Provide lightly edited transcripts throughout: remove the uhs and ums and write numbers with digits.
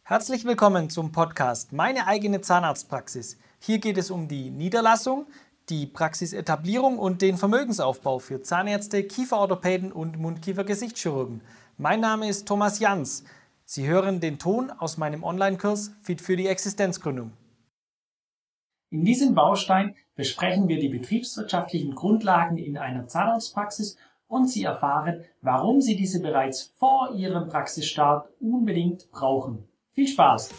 Herzlich willkommen zum Podcast Meine eigene Zahnarztpraxis. Hier geht es um die Niederlassung, die Praxisetablierung und den Vermögensaufbau für Zahnärzte, Kieferorthopäden und Mund-Kiefer-Gesichtschirurgen. Mein Name ist Thomas Jans. Sie hören den Ton aus meinem Online-Kurs Fit für die Existenzgründung. In diesem Baustein besprechen wir die betriebswirtschaftlichen Grundlagen in einer Zahnarztpraxis und Sie erfahren, warum Sie diese bereits vor Ihrem Praxisstart unbedingt brauchen. Viel Spaß!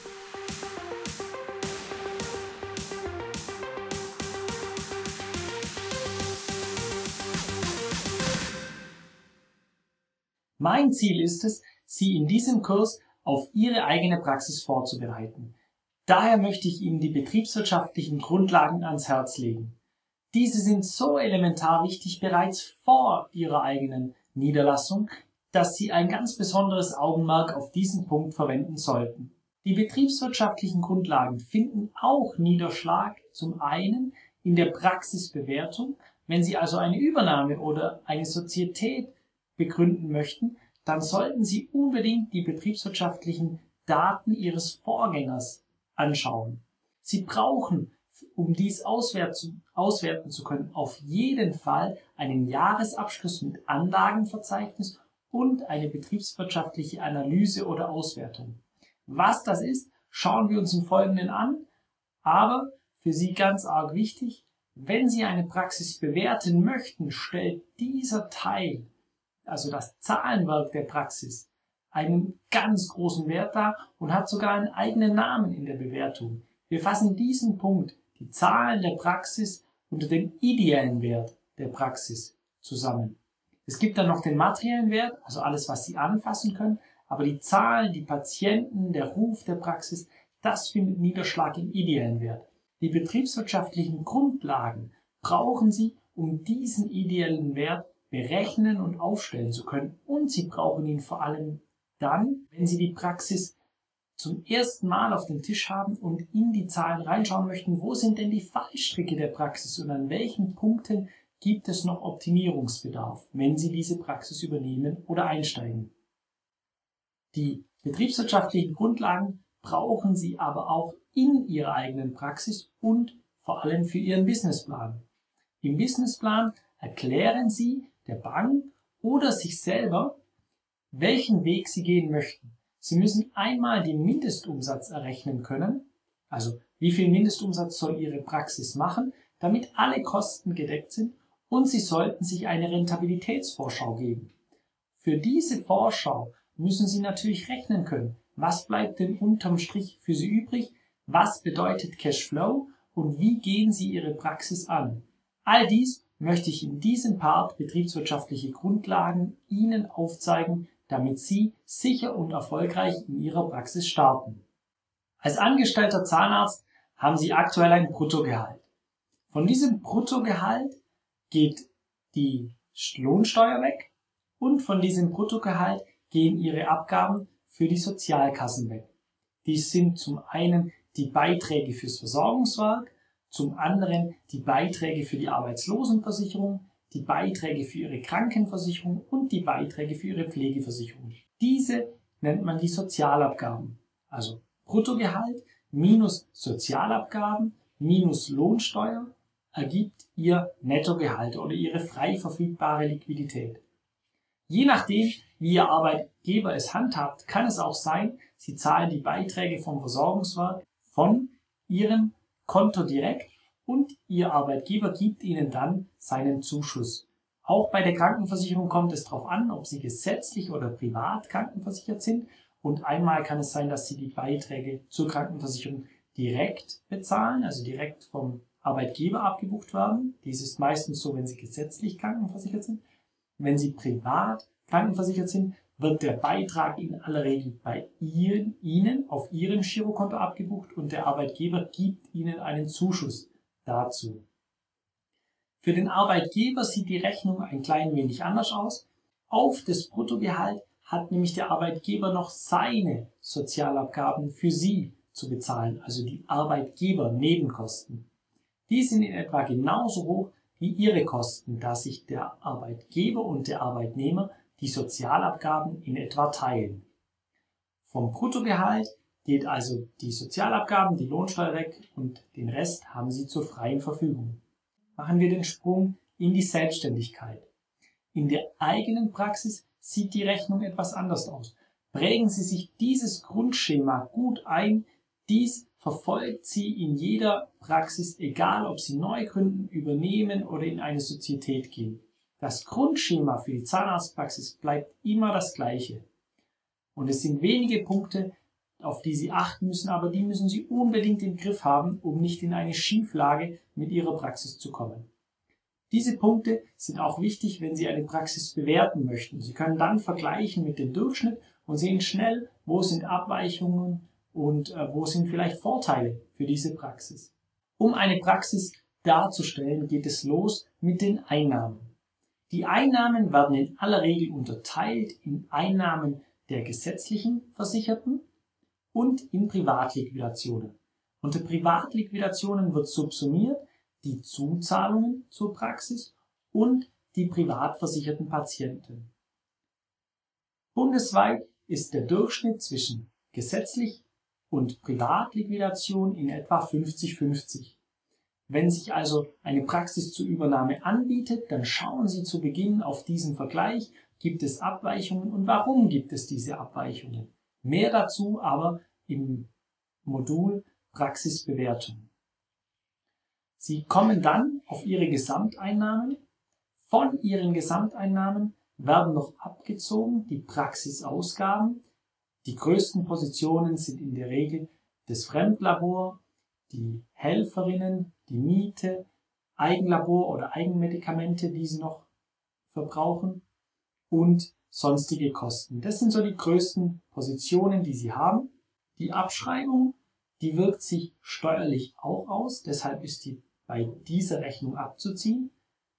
Mein Ziel ist es, Sie in diesem Kurs auf Ihre eigene Praxis vorzubereiten. Daher möchte ich Ihnen die betriebswirtschaftlichen Grundlagen ans Herz legen. Diese sind so elementar wichtig bereits vor Ihrer eigenen Niederlassung, dass Sie ein ganz besonderes Augenmerk auf diesen Punkt verwenden sollten. Die betriebswirtschaftlichen Grundlagen finden auch Niederschlag zum einen in der Praxisbewertung. Wenn Sie also eine Übernahme oder eine Sozietät begründen möchten, dann sollten Sie unbedingt die betriebswirtschaftlichen Daten Ihres Vorgängers anschauen. Sie brauchen, um dies auswerten zu können, auf jeden Fall einen Jahresabschluss mit Anlagenverzeichnis und eine betriebswirtschaftliche Analyse oder Auswertung. Was das ist, schauen wir uns im Folgenden an, aber für Sie ganz arg wichtig, wenn Sie eine Praxis bewerten möchten, stellt dieser Teil, also das Zahlenwerk der Praxis, einen ganz großen Wert dar und hat sogar einen eigenen Namen in der Bewertung. Wir fassen diesen Punkt, die Zahlen der Praxis, unter dem ideellen Wert der Praxis zusammen. Es gibt dann noch den materiellen Wert, also alles, was Sie anfassen können, aber die Zahlen, die Patienten, der Ruf der Praxis, das findet Niederschlag im ideellen Wert. Die betriebswirtschaftlichen Grundlagen brauchen Sie, um diesen ideellen Wert berechnen und aufstellen zu können. Und Sie brauchen ihn vor allem dann, wenn Sie die Praxis zum ersten Mal auf dem Tisch haben und in die Zahlen reinschauen möchten, wo sind denn die Fallstricke der Praxis und an welchen Punkten gibt es noch Optimierungsbedarf, wenn Sie diese Praxis übernehmen oder einsteigen. Die betriebswirtschaftlichen Grundlagen brauchen Sie aber auch in Ihrer eigenen Praxis und vor allem für Ihren Businessplan. Im Businessplan erklären Sie der Bank oder sich selber, welchen Weg Sie gehen möchten. Sie müssen einmal den Mindestumsatz errechnen können, also wie viel Mindestumsatz soll Ihre Praxis machen, damit alle Kosten gedeckt sind, und Sie sollten sich eine Rentabilitätsvorschau geben. Für diese Vorschau müssen Sie natürlich rechnen können, was bleibt denn unterm Strich für Sie übrig, was bedeutet Cashflow und wie gehen Sie Ihre Praxis an. All dies möchte ich in diesem Part betriebswirtschaftliche Grundlagen Ihnen aufzeigen, damit Sie sicher und erfolgreich in Ihrer Praxis starten. Als angestellter Zahnarzt haben Sie aktuell ein Bruttogehalt. Von diesem Bruttogehalt geht die Lohnsteuer weg und von diesem Bruttogehalt gehen Ihre Abgaben für die Sozialkassen weg. Dies sind zum einen die Beiträge fürs Versorgungswerk, zum anderen die Beiträge für die Arbeitslosenversicherung, die Beiträge für Ihre Krankenversicherung und die Beiträge für Ihre Pflegeversicherung. Diese nennt man die Sozialabgaben. Also Bruttogehalt minus Sozialabgaben minus Lohnsteuer ergibt Ihr Nettogehalt oder Ihre frei verfügbare Liquidität. Je nachdem, wie Ihr Arbeitgeber es handhabt, kann es auch sein, Sie zahlen die Beiträge vom Versorgungswerk von Ihrem Konto direkt und Ihr Arbeitgeber gibt Ihnen dann seinen Zuschuss. Auch bei der Krankenversicherung kommt es darauf an, ob Sie gesetzlich oder privat krankenversichert sind. Und einmal kann es sein, dass Sie die Beiträge zur Krankenversicherung direkt bezahlen, also direkt vom Arbeitgeber abgebucht werden. Dies ist meistens so, wenn Sie gesetzlich krankenversichert sind. Wenn Sie privat krankenversichert sind, wird der Beitrag in aller Regel bei Ihnen auf Ihrem Girokonto abgebucht und der Arbeitgeber gibt Ihnen einen Zuschuss dazu. Für den Arbeitgeber sieht die Rechnung ein klein wenig anders aus. Auf das Bruttogehalt hat nämlich der Arbeitgeber noch seine Sozialabgaben für Sie zu bezahlen, also die Arbeitgebernebenkosten. Die sind in etwa genauso hoch wie Ihre Kosten, da sich der Arbeitgeber und der Arbeitnehmer die Sozialabgaben in etwa teilen. Vom Bruttogehalt geht also die Sozialabgaben, die Lohnsteuer weg und den Rest haben Sie zur freien Verfügung. Machen wir den Sprung in die Selbstständigkeit. In der eigenen Praxis sieht die Rechnung etwas anders aus. Prägen Sie sich dieses Grundschema gut ein. Dies verfolgt Sie in jeder Praxis, egal ob Sie neu gründen, übernehmen oder in eine Sozietät gehen. Das Grundschema für die Zahnarztpraxis bleibt immer das gleiche. Und es sind wenige Punkte, auf die Sie achten müssen, aber die müssen Sie unbedingt im Griff haben, um nicht in eine Schieflage mit Ihrer Praxis zu kommen. Diese Punkte sind auch wichtig, wenn Sie eine Praxis bewerten möchten. Sie können dann vergleichen mit dem Durchschnitt und sehen schnell, wo sind Abweichungen und wo sind vielleicht Vorteile für diese Praxis. Um eine Praxis darzustellen, geht es los mit den Einnahmen. Die Einnahmen werden in aller Regel unterteilt in Einnahmen der gesetzlichen Versicherten und in Privatliquidationen. Unter Privatliquidationen wird subsumiert die Zuzahlungen zur Praxis und die privat versicherten Patienten. Bundesweit ist der Durchschnitt zwischen gesetzlich und Privatliquidation in etwa 50-50. Wenn sich also eine Praxis zur Übernahme anbietet, dann schauen Sie zu Beginn auf diesen Vergleich, gibt es Abweichungen und warum gibt es diese Abweichungen. Mehr dazu aber im Modul Praxisbewertung. Sie kommen dann auf Ihre Gesamteinnahmen. Von Ihren Gesamteinnahmen werden noch abgezogen die Praxisausgaben. Die größten Positionen sind in der Regel das Fremdlabor, die Helferinnen, die Miete, Eigenlabor oder Eigenmedikamente, die Sie noch verbrauchen und sonstige Kosten. Das sind so die größten Positionen, die Sie haben. Die Abschreibung, die wirkt sich steuerlich auch aus, deshalb ist die bei dieser Rechnung abzuziehen.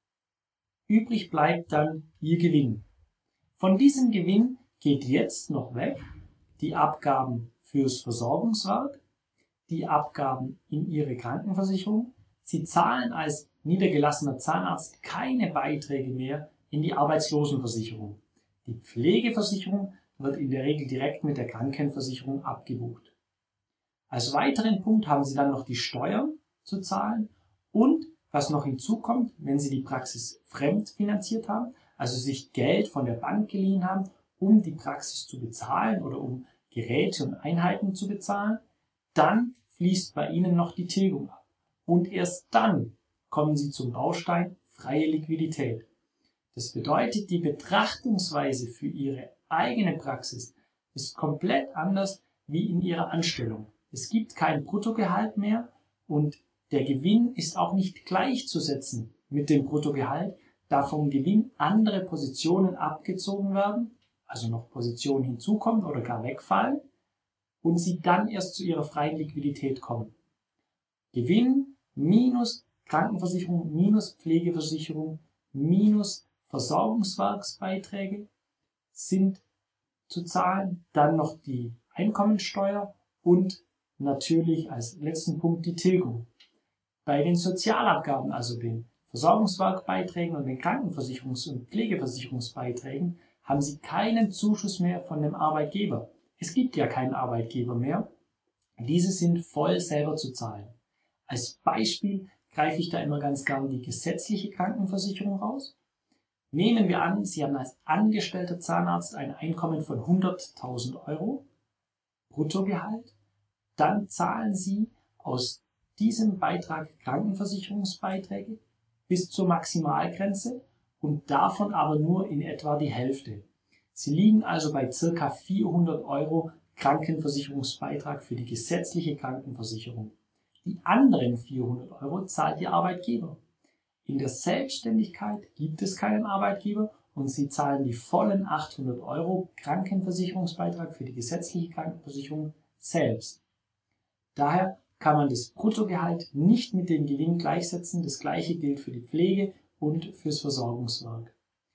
Übrig bleibt dann Ihr Gewinn. Von diesem Gewinn geht jetzt noch weg die Abgaben fürs Versorgungswerk, die Abgaben in Ihre Krankenversicherung. Sie zahlen als niedergelassener Zahnarzt keine Beiträge mehr in die Arbeitslosenversicherung. Die Pflegeversicherung wird in der Regel direkt mit der Krankenversicherung abgebucht. Als weiteren Punkt haben Sie dann noch die Steuern zu zahlen und, was noch hinzukommt, wenn Sie die Praxis fremd finanziert haben, also sich Geld von der Bank geliehen haben, um die Praxis zu bezahlen oder um Geräte und Einheiten zu bezahlen, dann fließt bei Ihnen noch die Tilgung ab. Und erst dann kommen Sie zum Baustein freie Liquidität. Das bedeutet, die Betrachtungsweise für Ihre eigene Praxis ist komplett anders wie in Ihrer Anstellung. Es gibt kein Bruttogehalt mehr und der Gewinn ist auch nicht gleichzusetzen mit dem Bruttogehalt, da vom Gewinn andere Positionen abgezogen werden, also noch Positionen hinzukommen oder gar wegfallen und Sie dann erst zu Ihrer freien Liquidität kommen. Gewinn minus Krankenversicherung minus Pflegeversicherung minus Versorgungswerksbeiträge sind zu zahlen, dann noch die Einkommensteuer und natürlich als letzten Punkt die Tilgung. Bei den Sozialabgaben, also den Versorgungswerkbeiträgen und den Krankenversicherungs- und Pflegeversicherungsbeiträgen, haben Sie keinen Zuschuss mehr von dem Arbeitgeber. Es gibt ja keinen Arbeitgeber mehr. Diese sind voll selber zu zahlen. Als Beispiel greife ich da immer ganz gern die gesetzliche Krankenversicherung raus. Nehmen wir an, Sie haben als angestellter Zahnarzt ein Einkommen von 100.000 Euro Bruttogehalt. Dann zahlen Sie aus diesem Beitrag Krankenversicherungsbeiträge bis zur Maximalgrenze und davon aber nur in etwa die Hälfte. Sie liegen also bei ca. 400 Euro Krankenversicherungsbeitrag für die gesetzliche Krankenversicherung. Die anderen 400 Euro zahlt Ihr Arbeitgeber. In der Selbstständigkeit gibt es keinen Arbeitgeber und Sie zahlen die vollen 800 Euro Krankenversicherungsbeitrag für die gesetzliche Krankenversicherung selbst. Daher kann man das Bruttogehalt nicht mit dem Gewinn gleichsetzen. Das Gleiche gilt für die Pflege und fürs Versorgungswerk.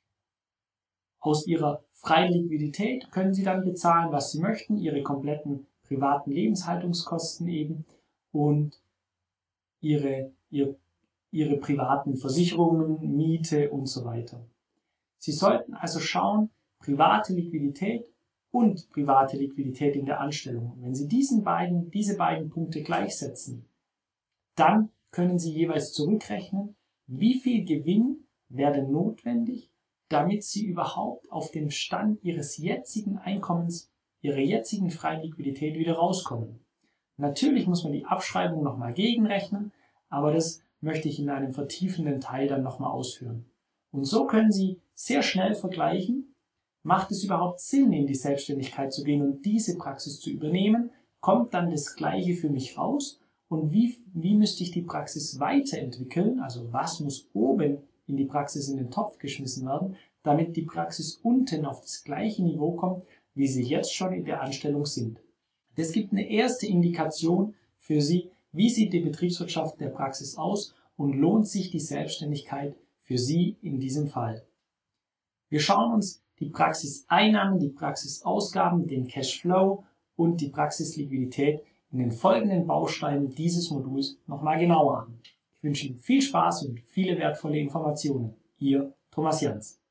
Aus Ihrer freien Liquidität können Sie dann bezahlen, was Sie möchten, Ihre kompletten privaten Lebenshaltungskosten eben und Ihre privaten Versicherungen, Miete und so weiter. Sie sollten also schauen, private Liquidität und private Liquidität in der Anstellung. Wenn Sie diese beiden Punkte gleichsetzen, dann können Sie jeweils zurückrechnen, wie viel Gewinn wäre notwendig, damit Sie überhaupt auf den Stand Ihres jetzigen Einkommens, Ihrer jetzigen freien Liquidität wieder rauskommen. Natürlich muss man die Abschreibung nochmal gegenrechnen, aber das möchte ich in einem vertiefenden Teil dann nochmal ausführen. Und so können Sie sehr schnell vergleichen, macht es überhaupt Sinn, in die Selbstständigkeit zu gehen und diese Praxis zu übernehmen, kommt dann das Gleiche für mich raus und wie müsste ich die Praxis weiterentwickeln, also was muss oben in die Praxis in den Topf geschmissen werden, damit die Praxis unten auf das gleiche Niveau kommt, wie sie jetzt schon in der Anstellung sind. Das gibt eine erste Indikation für Sie, wie sieht die Betriebswirtschaft der Praxis aus und lohnt sich die Selbstständigkeit für Sie in diesem Fall. Wir schauen uns die Praxiseinnahmen, die Praxisausgaben, den Cashflow und die Praxisliquidität in den folgenden Bausteinen dieses Moduls nochmal genauer an. Ich wünsche Ihnen viel Spaß und viele wertvolle Informationen. Ihr Thomas Jans.